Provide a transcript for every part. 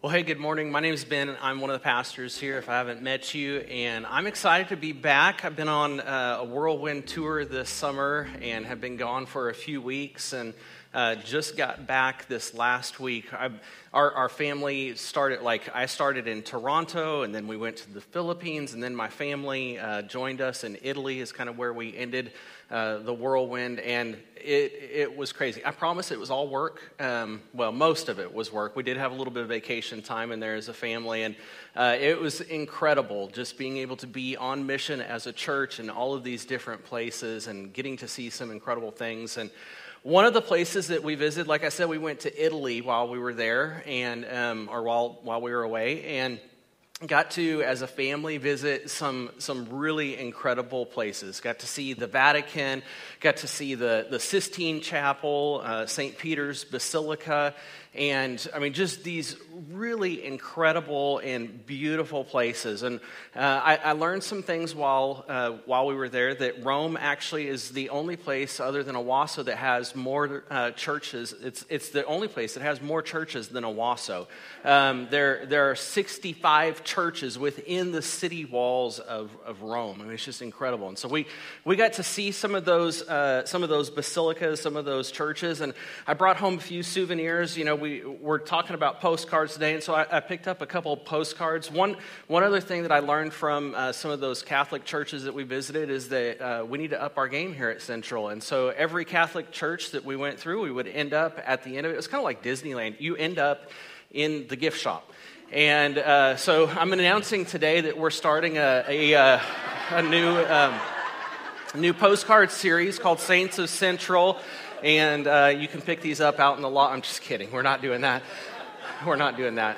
Well, hey, good morning. My name is Ben. I'm one of the pastors here, if I haven't met you, and I'm excited to be back. I've been on a whirlwind tour this summer and have been gone for a few weeks, and just got back this last week. Our family started, I started in Toronto, and then we went to the Philippines, and then my family joined us in Italy is kind of where we ended the whirlwind, and it was crazy. I promise it was all work. Well, most of it was work. We did have a little bit of vacation time in there as a family, and it was incredible just being able to be on mission as a church in all of these different places and getting to see some incredible things. And one of the places that we visited, like I said, we went to Italy while we were there, and while we were away, and got to, as a family, visit some really incredible places. Got to see the Vatican, got to see the Sistine Chapel, St. Peter's Basilica, and I mean, just these really incredible and beautiful places. And I learned some things while we were there, that Rome actually is the only place other than Owasso that has more churches. It's the only place that has more churches than Owasso. There are 65 churches within the city walls of Rome. I mean, it's just incredible. And so we got to see some of those basilicas, some of those churches, and I brought home a few souvenirs. You know, we're talking about postcards today, and so I picked up a couple of postcards. One other thing that I learned from some of those Catholic churches that we visited is that we need to up our game here at Central. And so every Catholic church that we went through, we would end up at the end of it. It was kind of like Disneyland. You end up in the gift shop. And so I'm announcing today that we're starting a new postcard series called Saints of Central. And you can pick these up out in the lot. I'm just kidding. We're not doing that. We're not doing that.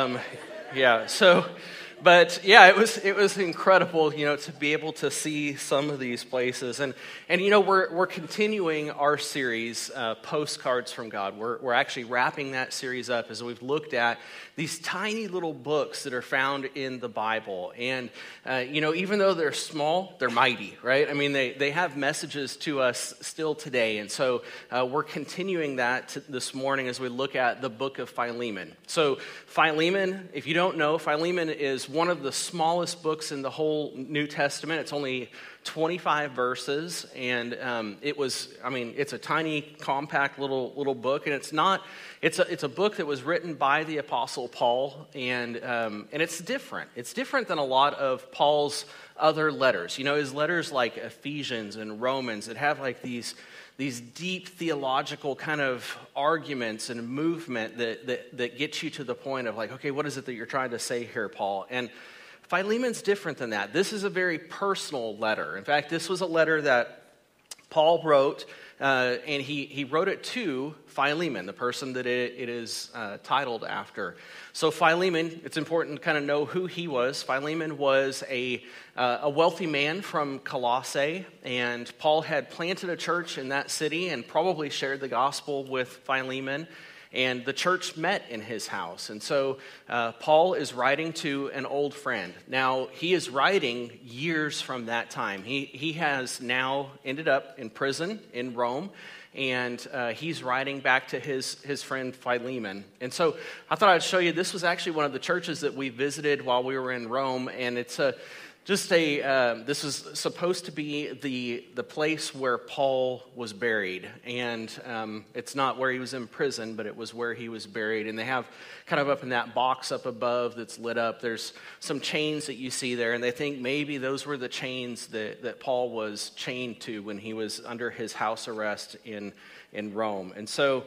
But it was incredible, you know, to be able to see some of these places. And you know, we're continuing our series, Postcards from God. We're actually wrapping that series up as we've looked at these tiny little books that are found in the Bible. And, you know, even though they're small, they're mighty, right? I mean, they have messages to us still today. And so we're continuing that this morning as we look at the book of Philemon. So Philemon, if you don't know, Philemon is one of the smallest books in the whole New Testament. It's only 25 verses, and it's a tiny, compact little book, and it's a book that was written by the Apostle Paul, and it's different. It's different than a lot of Paul's other letters. You know, his letters like Ephesians and Romans that have like these deep theological kind of arguments and movement that get you to the point of like, okay, what is it that you're trying to say here, Paul? And Philemon's different than that. This is a very personal letter. In fact, this was a letter that Paul wrote, and he wrote it to Philemon, the person that it is titled after. So Philemon, it's important to kind of know who he was. Philemon was a wealthy man from Colossae, and Paul had planted a church in that city and probably shared the gospel with Philemon. And the church met in his house. And so Paul is writing to an old friend. Now, he is writing years from that time. He has now ended up in prison in Rome, and he's writing back to his friend Philemon. And so I thought I'd show you, this was actually one of the churches that we visited while we were in Rome, and it's this is supposed to be the place where Paul was buried, and it's not where he was in prison, but it was where he was buried. And they have kind of up in that box up above that's lit up, there's some chains that you see there, and they think maybe those were the chains that Paul was chained to when he was under his house arrest in Rome. And so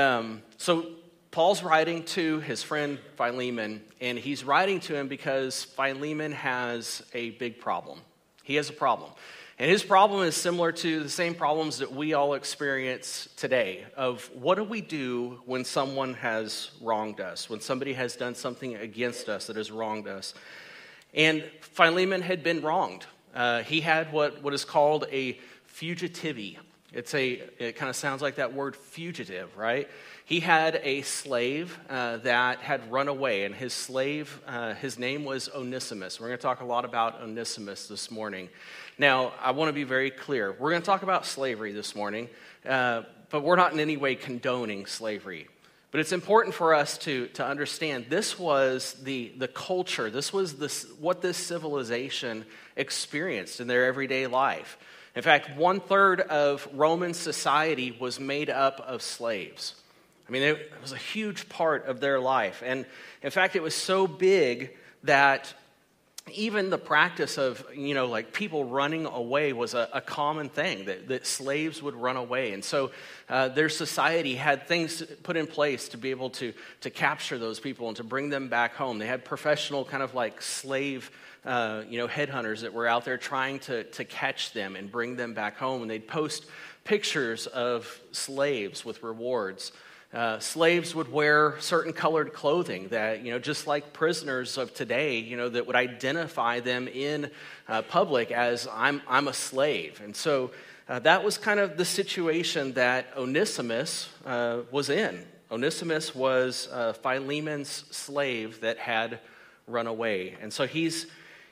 Paul's writing to his friend Philemon, and he's writing to him because Philemon has a big problem. He has a problem. And his problem is similar to the same problems that we all experience today of what do we do when someone has wronged us, when somebody has done something against us that has wronged us. And Philemon had been wronged. He had what is called a fugitivity. It kind of sounds like that word fugitive, right? He had a slave that had run away, and his slave, his name was Onesimus. We're going to talk a lot about Onesimus this morning. Now, I want to be very clear. We're going to talk about slavery this morning, but we're not in any way condoning slavery. But it's important for us to understand this was the culture, this was what this civilization experienced in their everyday life. In fact, 1/3 of Roman society was made up of slaves. I mean, it was a huge part of their life. And in fact, it was so big that even the practice of, like people running away was a common thing, that slaves would run away. And so their society had things put in place to be able to capture those people and to bring them back home. They had professional kind of like slave headhunters that were out there trying to catch them and bring them back home. And they'd post pictures of slaves with rewards. Slaves would wear certain colored clothing that, just like prisoners of today, that would identify them in public as I'm a slave. And so that was kind of the situation that Onesimus was in. Onesimus was Philemon's slave that had run away. And so he's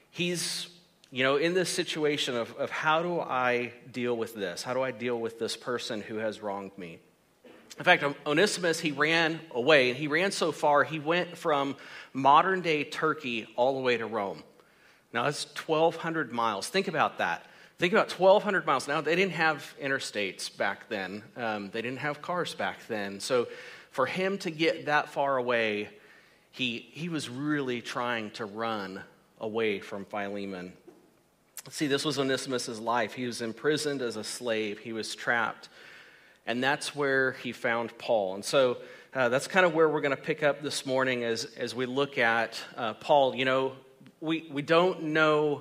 in this situation of how do I deal with this? How do I deal with this person who has wronged me? In fact, Onesimus, he ran away, and he ran so far, he went from modern-day Turkey all the way to Rome. Now, that's 1,200 miles. Think about that. Think about 1,200 miles. Now, they didn't have interstates back then. They didn't have cars back then. So for him to get that far away, he was really trying to run away from Philemon. See, this was Onesimus' life. He was imprisoned as a slave. He was trapped. And that's where he found Paul. And so that's kind of where we're going to pick up this morning as we look at Paul. We don't know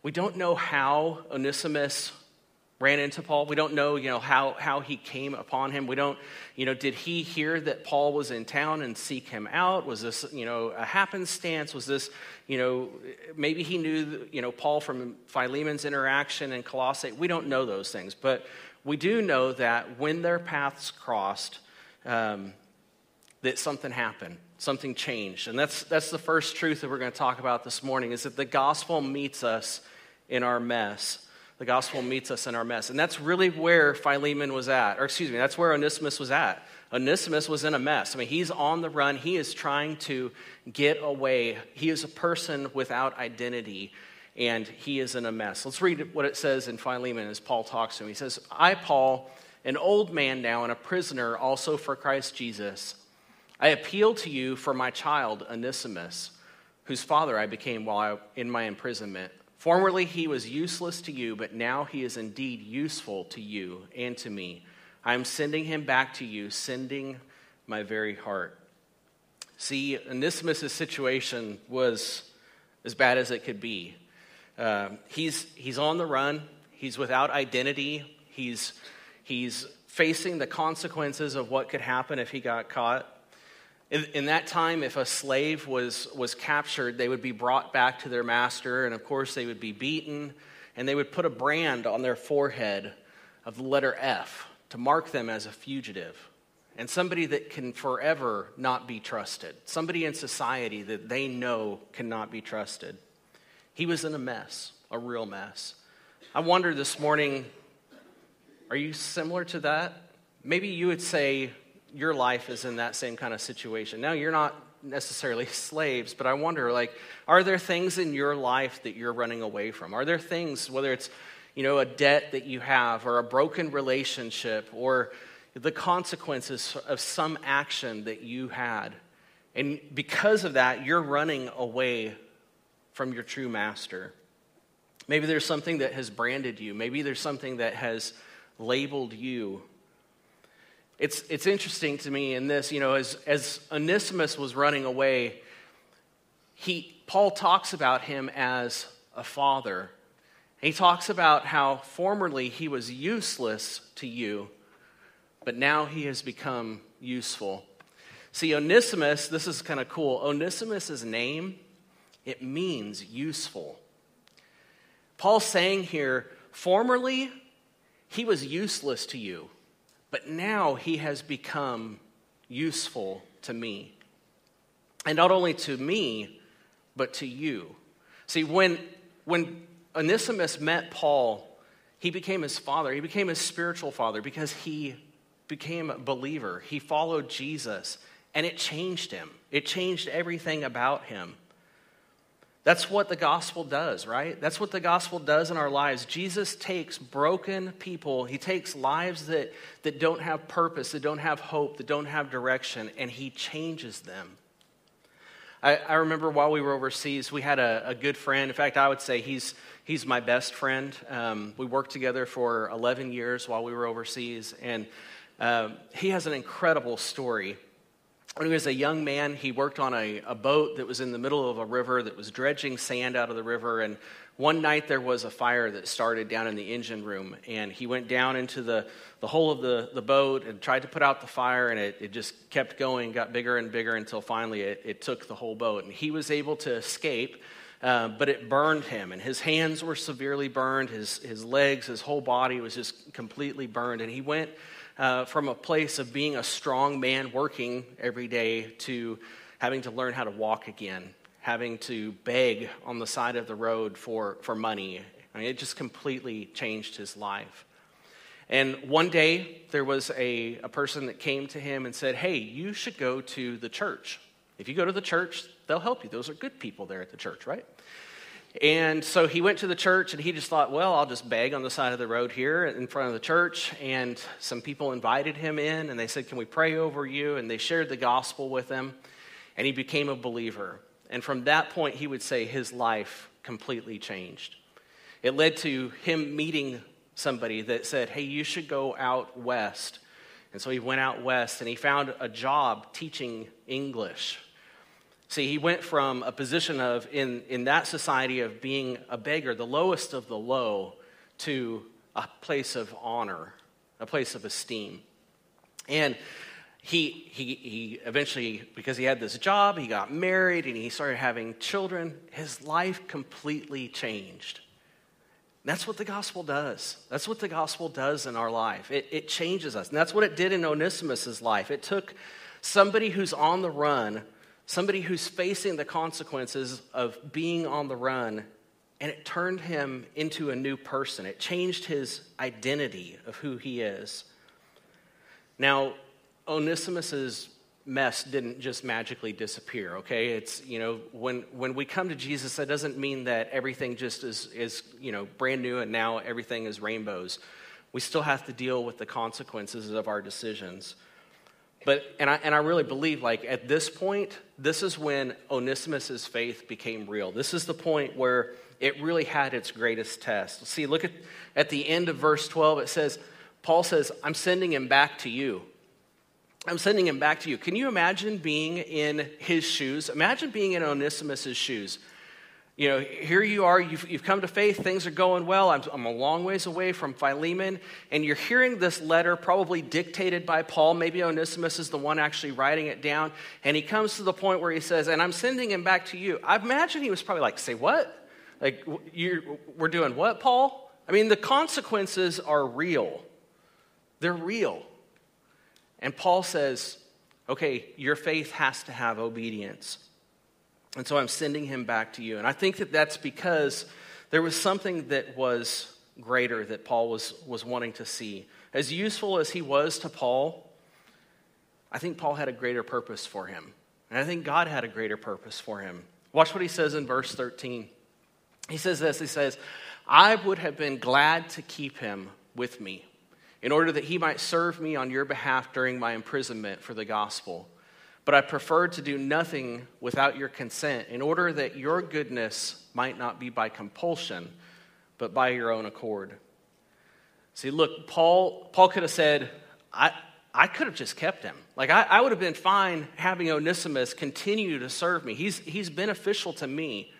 how Onesimus ran into Paul. We don't know, how he came upon him. We don't, did he hear that Paul was in town and seek him out? Was this, a happenstance? Was this, maybe he knew, Paul from Philemon's interaction in Colossae? We don't know those things, but we do know that when their paths crossed, that something happened, something changed. And that's the first truth that we're going to talk about this morning, is that the gospel meets us in our mess. The gospel meets us in our mess. And that's really where Philemon was at. That's where Onesimus was at. Onesimus was in a mess. I mean, he's on the run. He is trying to get away. He is a person without identity, and he is in a mess. Let's read what it says in Philemon as Paul talks to him. He says, I, Paul, an old man now and a prisoner also for Christ Jesus, I appeal to you for my child Onesimus, whose father I became while in my imprisonment. Formerly he was useless to you, but now he is indeed useful to you and to me. I am sending him back to you, sending my very heart. See, Onesimus' situation was as bad as it could be. He's on the run. He's without identity. He's facing the consequences of what could happen if he got caught. In that time, if a slave was captured, they would be brought back to their master, and of course they would be beaten, and they would put a brand on their forehead of the letter F to mark them as a fugitive, and somebody that can forever not be trusted, somebody in society that they know cannot be trusted. He was in a mess, a real mess. I wonder this morning, are you similar to that? Maybe you would say your life is in that same kind of situation. Now, you're not necessarily slaves, but I wonder, are there things in your life that you're running away from? Are there things, whether it's, a debt that you have, or a broken relationship, or the consequences of some action that you had, and because of that, you're running away from your true master? Maybe there's something that has branded you. Maybe there's something that has labeled you. It's interesting to me in this, as Onesimus was running away, Paul talks about him as a father. He talks about how formerly he was useless to you, but now he has become useful. See, Onesimus, this is kind of cool. Onesimus' name, it means useful. Paul's saying here, formerly he was useless to you, but now he has become useful to me. And not only to me, but to you. See, when Onesimus met Paul, he became his father. He became his spiritual father because he became a believer. He followed Jesus. and it changed him. It changed everything about him. That's what the gospel does, right? That's what the gospel does in our lives. Jesus takes broken people, he takes lives that don't have purpose, that don't have hope, that don't have direction, and he changes them. I remember while we were overseas, we had a good friend. In fact, I would say he's my best friend. We worked together for 11 years while we were overseas, and he has an incredible story. When he was a young man, he worked on a boat that was in the middle of a river that was dredging sand out of the river. And one night there was a fire that started down in the engine room. And he went down into the hole of the boat and tried to put out the fire. And it just kept going, got bigger and bigger until finally it took the whole boat. And he was able to escape, but it burned him. And his hands were severely burned. His legs, his whole body was just completely burned. And he went from a place of being a strong man working every day to having to learn how to walk again, having to beg on the side of the road for money. I mean, it just completely changed his life. And one day, there was a person that came to him and said, hey, you should go to the church. If you go to the church, they'll help you. Those are good people there at the church, right? And so he went to the church, and he just thought, well, I'll just beg on the side of the road here in front of the church. And some people invited him in, and they said, can we pray over you? And they shared the gospel with him, and he became a believer. And from that point, he would say his life completely changed. It led to him meeting somebody that said, hey, you should go out west. And so he went out west, and he found a job teaching English. See, he went from a position of, in that society, of being a beggar, the lowest of the low, to a place of honor, a place of esteem. And he eventually, because he had this job, he got married, and he started having children. His life completely changed. That's what the gospel does. That's what the gospel does in our life. It changes us. And that's what it did in Onesimus' life. It took somebody who's on the run, somebody who's facing the consequences of being on the run, and it turned him into a new person. It changed his identity of who he is. Now, Onesimus's mess didn't just magically disappear, okay? It's, when we come to Jesus, that doesn't mean that everything just is brand new and now everything is rainbows. We still have to deal with the consequences of our decisions. But I really believe, like, at this point, this is when Onesimus' faith became real. This is the point where it really had its greatest test. See, look at the end of verse 12. It says, Paul says, I'm sending him back to you. I'm sending him back to you. Can you imagine being in his shoes? Imagine being in Onesimus' shoes. Here you are, you've come to faith, things are going well, I'm a long ways away from Philemon, and you're hearing this letter probably dictated by Paul. Maybe Onesimus is the one actually writing it down, and he comes to the point where he says, and I'm sending him back to you. I imagine he was probably like, say what? Like, we're doing what, Paul? I mean, the consequences are real. They're real. And Paul says, okay, your faith has to have obedience. And so I'm sending him back to you. And I think that that's because there was something that was greater that Paul was wanting to see. As useful as he was to Paul, I think Paul had a greater purpose for him. And I think God had a greater purpose for him. Watch what he says in verse 13. He says this, he says, I would have been glad to keep him with me, in order that he might serve me on your behalf during my imprisonment for the gospel. But I preferred to do nothing without your consent, in order that your goodness might not be by compulsion, but by your own accord. See, look, Paul could have said, I could have just kept him. Like, I would have been fine having Onesimus continue to serve me. He's beneficial to me.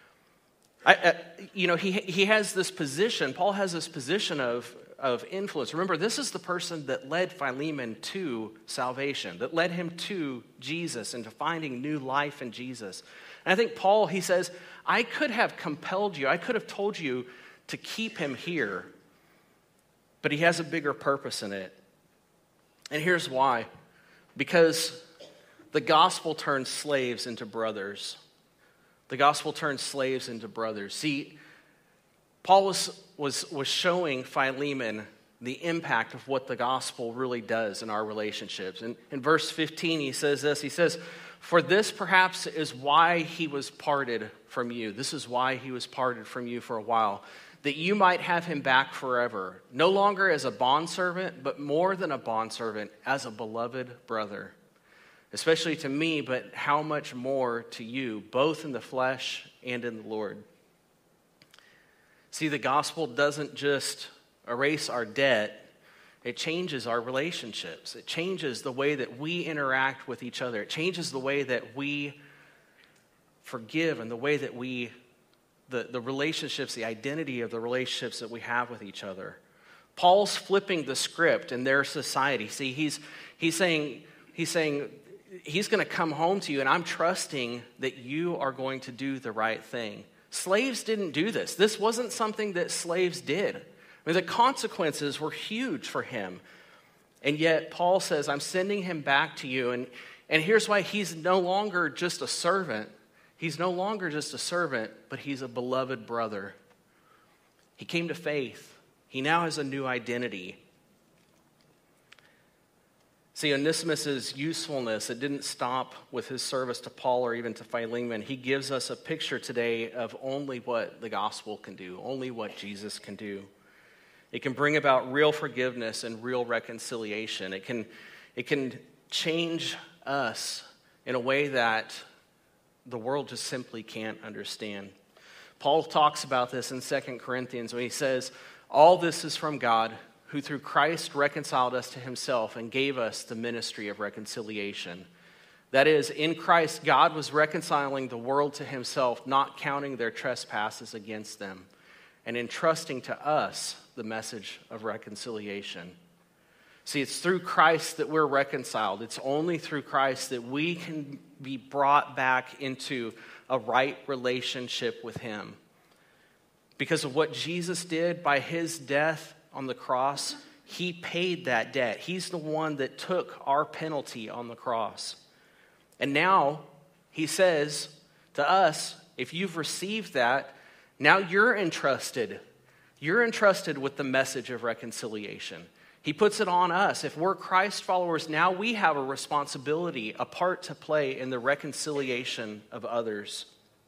He has this position, Paul has this position of influence. Remember, this is the person that led Philemon to salvation, that led him to Jesus and to finding new life in Jesus. And I think Paul, he says, I could have compelled you, I could have told you to keep him here, but he has a bigger purpose in it. And here's why. Because the gospel turns slaves into brothers. The gospel turns slaves into brothers. See, Paul was showing Philemon the impact of what the gospel really does in our relationships. And in verse 15, he says this. He says, "For this perhaps is why he was parted from you." This is why he was parted from you for a while. "That you might have him back forever, no longer as a bondservant, but more than a bondservant, as a beloved brother. Especially to me, but how much more to you, both in the flesh and in the Lord." See, the gospel doesn't just erase our debt, it changes our relationships. It changes the way that we interact with each other. It changes the way that we forgive and the way that the relationships, the identity of the relationships that we have with each other. Paul's flipping the script in their society. See, he's saying he's going to come home to you, and I'm trusting that you are going to do the right thing. Slaves didn't do this. This wasn't something that slaves did. I mean, the consequences were huge for him. And yet Paul says, I'm sending him back to you. And here's why: he's no longer just a servant. He's no longer just a servant, but he's a beloved brother. He came to faith. He now has a new identity. See, Onesimus' usefulness, it didn't stop with his service to Paul or even to Philemon. He gives us a picture today of only what the gospel can do, only what Jesus can do. It can bring about real forgiveness and real reconciliation. It can change us in a way that the world just simply can't understand. Paul talks about this in 2 Corinthians when he says, "All this is from God, who through Christ reconciled us to himself and gave us the ministry of reconciliation." That is, in Christ, God was reconciling the world to himself, not counting their trespasses against them, and entrusting to us the message of reconciliation. See, it's through Christ that we're reconciled. It's only through Christ that we can be brought back into a right relationship with him. Because of what Jesus did by his death on the cross, he paid that debt. He's the one that took our penalty on the cross. And now he says to us, if you've received that, now you're entrusted. You're entrusted with the message of reconciliation. He puts it on us. If we're Christ followers, now we have a responsibility, a part to play in the reconciliation of others.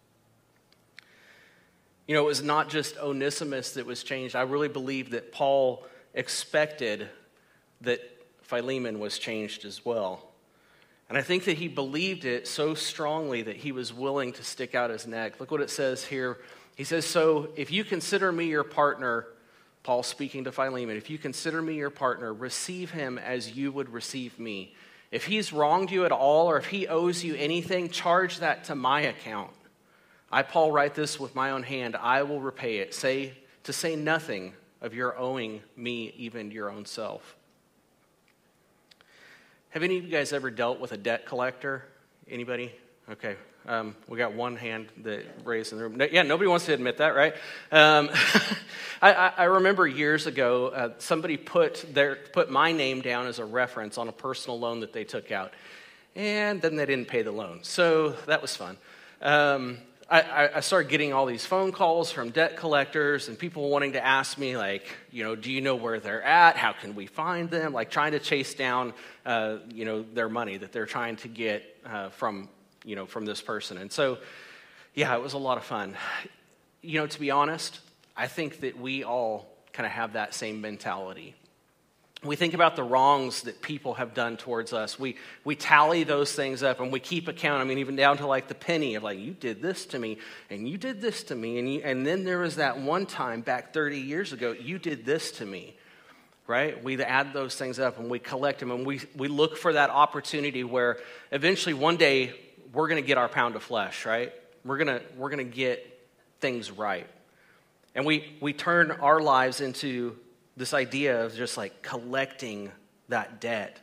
You know, it was not just Onesimus that was changed. I really believe that Paul expected that Philemon was changed as well. And I think that he believed it so strongly that he was willing to stick out his neck. Look what it says here. He says, "So if you consider me your partner," Paul speaking to Philemon, "if you consider me your partner, receive him as you would receive me. If he's wronged you at all, or if he owes you anything, charge that to my account. I, Paul, write this with my own hand. I will repay it. Say nothing of your owing me even your own self." Have any of you guys ever dealt with a debt collector? Anybody? Okay. We got one hand that raised in the room. Yeah, nobody wants to admit that, right? I remember years ago, somebody put my name down as a reference on a personal loan that they took out. And then they didn't pay the loan. So that was fun. I started getting all these phone calls from debt collectors and people wanting to ask me, like, do you know where they're at? How can we find them? Like trying to chase down, their money that they're trying to get from this person. And so, yeah, it was a lot of fun. To be honest, I think that we all kind of have that same mentality. We think about the wrongs that people have done towards us. We tally those things up and we keep account. I mean, even down to like the penny of like, you did this to me and you did this to me. And then there was that one time back 30 years ago, you did this to me, right? We add those things up and we collect them and we look for that opportunity where eventually one day we're going to get our pound of flesh, right? We're going to get things right. And we turn our lives into this idea of just like collecting that debt.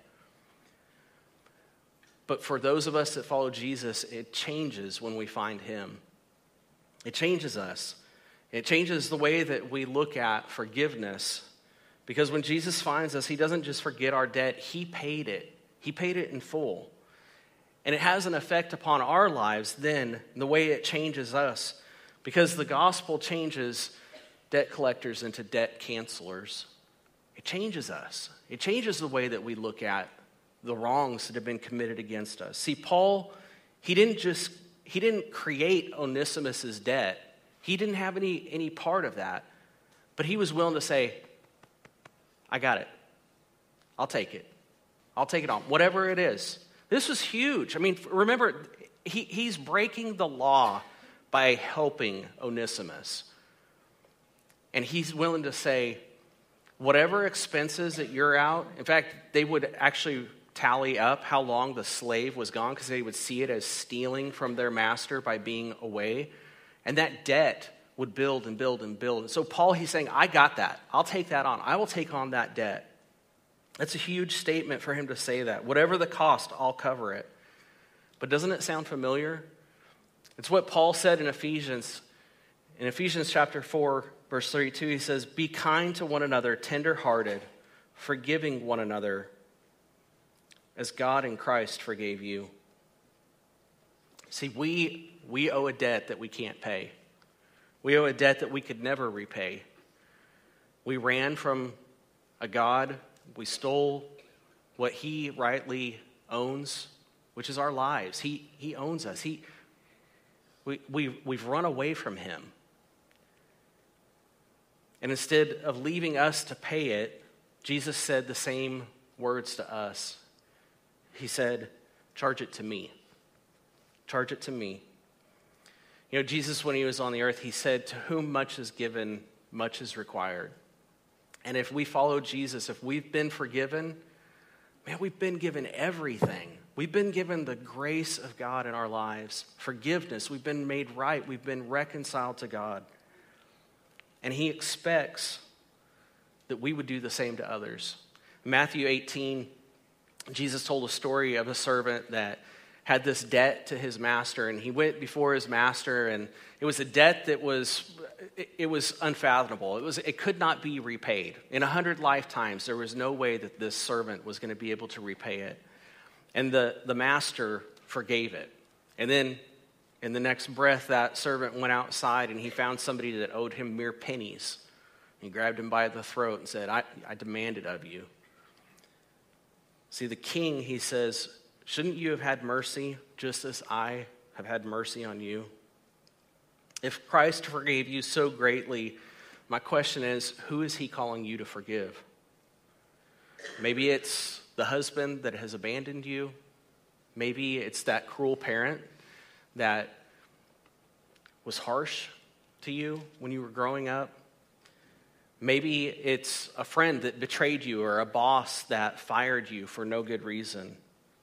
But for those of us that follow Jesus, it changes when we find him. It changes us. It changes the way that we look at forgiveness. Because when Jesus finds us, he doesn't just forget our debt, he paid it. He paid it in full. And it has an effect upon our lives then, the way it changes us. Because the gospel changes debt collectors into debt cancelers. it changes us. It changes the way that we look at the wrongs that have been committed against us. See, Paul, he didn't create Onesimus's debt. He didn't have any part of that. But he was willing to say, I got it. I'll take it. I'll take it on, whatever it is. This was huge. I mean, remember, he's breaking the law by helping Onesimus. And he's willing to say, whatever expenses that you're out, in fact, they would actually tally up how long the slave was gone because they would see it as stealing from their master by being away. And that debt would build and build and build. And so Paul, he's saying, I got that. I'll take that on. I will take on that debt. That's a huge statement for him to say that. Whatever the cost, I'll cover it. But doesn't it sound familiar? It's what Paul said in Ephesians. In Ephesians chapter 4, verse 32, he says, be kind to one another, tender-hearted, forgiving one another, as God in Christ forgave you. See, we owe a debt that we can't pay. We owe a debt that we could never repay. We ran from a God. We stole what he rightly owns, which is our lives. He owns us. We've run away from him. And instead of leaving us to pay it, Jesus said the same words to us. He said, charge it to me. Charge it to me. You know, Jesus, when he was on the earth, he said, to whom much is given, much is required. And if we follow Jesus, if we've been forgiven, man, we've been given everything. We've been given the grace of God in our lives, forgiveness. We've been made right. We've been reconciled to God. And he expects that we would do the same to others. In Matthew 18, Jesus told a story of a servant that had this debt to his master, and he went before his master, and it was a debt that was unfathomable. It could not be repaid. In 100 lifetimes, there was no way that this servant was going to be able to repay it. And the master forgave it. And then in the next breath, that servant went outside and he found somebody that owed him mere pennies. He grabbed him by the throat and said, I demand it of you. See, the king, he says, shouldn't you have had mercy just as I have had mercy on you? If Christ forgave you so greatly, my question is, who is he calling you to forgive? Maybe it's the husband that has abandoned you. Maybe it's that cruel parent that was harsh to you when you were growing up. Maybe it's a friend that betrayed you or a boss that fired you for no good reason.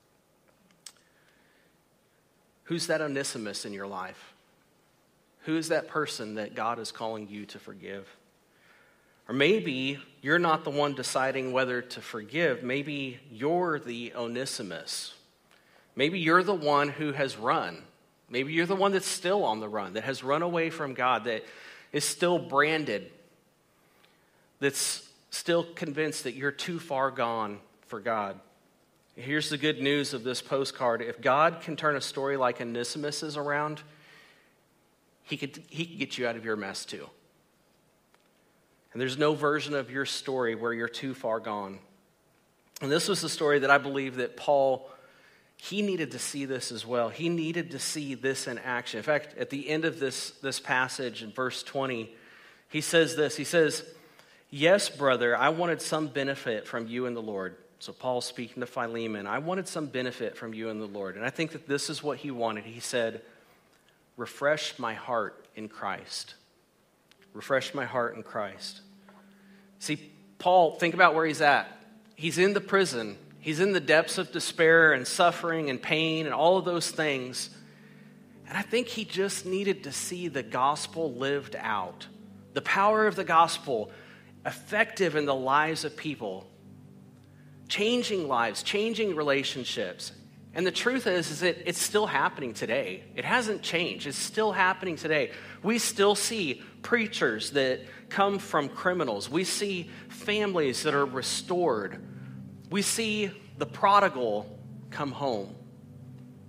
Who's that Onesimus in your life? Who is that person that God is calling you to forgive? Or maybe you're not the one deciding whether to forgive. Maybe you're the Onesimus. Maybe you're the one who has run. Maybe you're the one that's still on the run, that has run away from God, that is still branded, that's still convinced that you're too far gone for God. Here's the good news of this postcard. If God can turn a story like Onesimus's around, he could get you out of your mess too. And there's no version of your story where you're too far gone. And this was the story that I believe that Paul, he needed to see this as well. He needed to see this in action. In fact, at the end of this passage in verse 20, he says this. He says, yes, brother, I wanted some benefit from you in the Lord. So Paul's speaking to Philemon. I wanted some benefit from you in the Lord. And I think that this is what he wanted. He said, refresh my heart in Christ. Refresh my heart in Christ. See, Paul, think about where he's at. He's in the prison. He's in the depths of despair and suffering and pain and all of those things. And I think he just needed to see the gospel lived out. The power of the gospel effective in the lives of people. Changing lives, changing relationships. And the truth is that it's still happening today. It hasn't changed. It's still happening today. We still see preachers that come from criminals. We see families that are restored. We see the prodigal come home.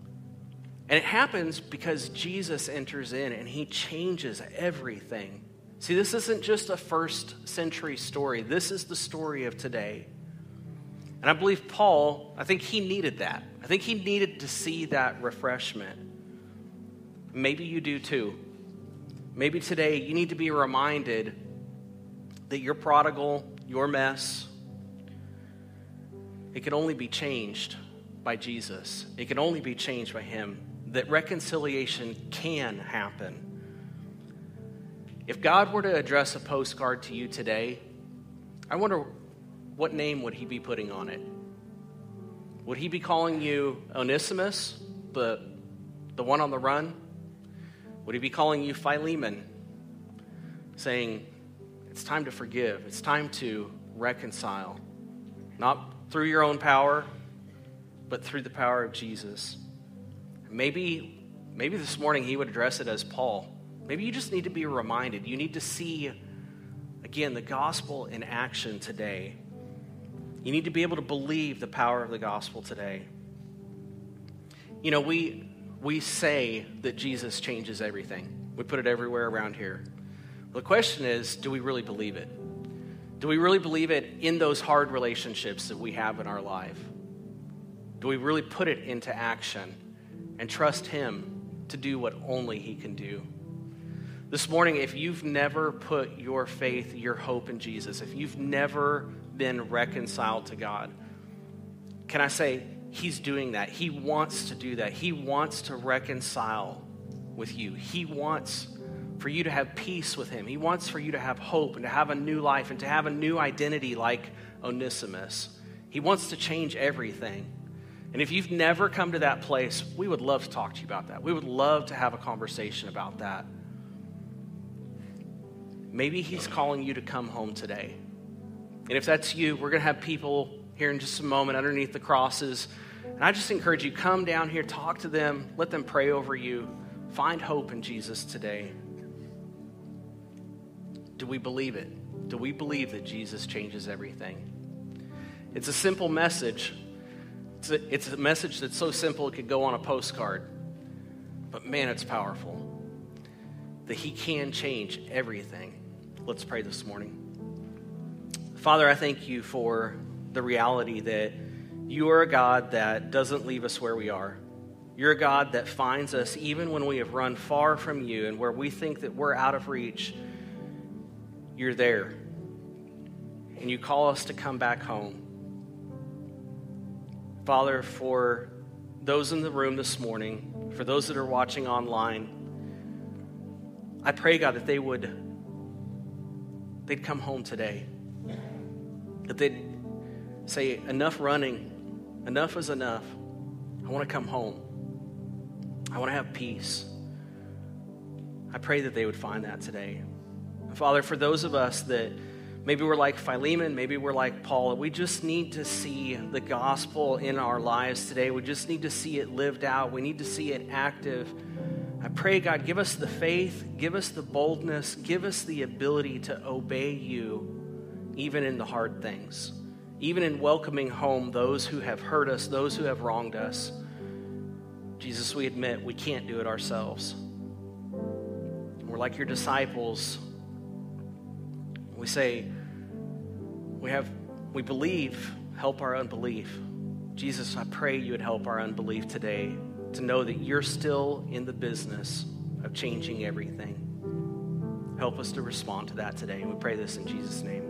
And it happens because Jesus enters in and he changes everything. See, this isn't just a first century story. This is the story of today. And I believe Paul, I think he needed that. I think he needed to see that refreshment. Maybe you do too. Maybe today you need to be reminded that your prodigal, your mess, it can only be changed by Jesus. It can only be changed by him. That reconciliation can happen. If God were to address a postcard to you today, I wonder what name would he be putting on it? Would he be calling you Onesimus, the one on the run? Would he be calling you Philemon, saying, it's time to forgive, it's time to reconcile, not through your own power, but through the power of Jesus? Maybe this morning he would address it as Paul. Maybe you just need to be reminded. You need to see, again, the gospel in action today. You need to be able to believe the power of the gospel today. You know, we say that Jesus changes everything. We put it everywhere around here. The question is, do we really believe it? Do we really believe it in those hard relationships that we have in our life? Do we really put it into action and trust him to do what only he can do? This morning, if you've never put your faith, your hope in Jesus, if you've never been reconciled to God, can I say, he's doing that. He wants to do that. He wants to reconcile with you. He wants for you to have peace with him. He wants for you to have hope and to have a new life and to have a new identity like Onesimus. He wants to change everything. And if you've never come to that place, we would love to talk to you about that. We would love to have a conversation about that. Maybe he's calling you to come home today. And if that's you, we're going to have people here in just a moment underneath the crosses. And I just encourage you, come down here, talk to them, let them pray over you. Find hope in Jesus today. Do we believe it? Do we believe that Jesus changes everything? It's a simple message. It's a message that's so simple it could go on a postcard. But man, it's powerful. That he can change everything. Let's pray this morning. Father, I thank you for the reality that you are a God that doesn't leave us where we are. You're a God that finds us even when we have run far from you and where we think that we're out of reach. You're there. And you call us to come back home. Father, for those in the room this morning, for those that are watching online, I pray, God, that they'd come home today. That they'd say, enough running, enough is enough. I want to come home. I want to have peace. I pray that they would find that today. And Father, for those of us that maybe we're like Philemon, maybe we're like Paul, we just need to see the gospel in our lives today. We just need to see it lived out. We need to see it active. I pray, God, give us the faith, give us the boldness, give us the ability to obey you even in the hard things, even in welcoming home those who have hurt us, those who have wronged us. Jesus, we admit we can't do it ourselves. We're like your disciples. We say, we believe, help our unbelief. Jesus, I pray you would help our unbelief today to know that you're still in the business of changing everything. Help us to respond to that today. We pray this in Jesus' name.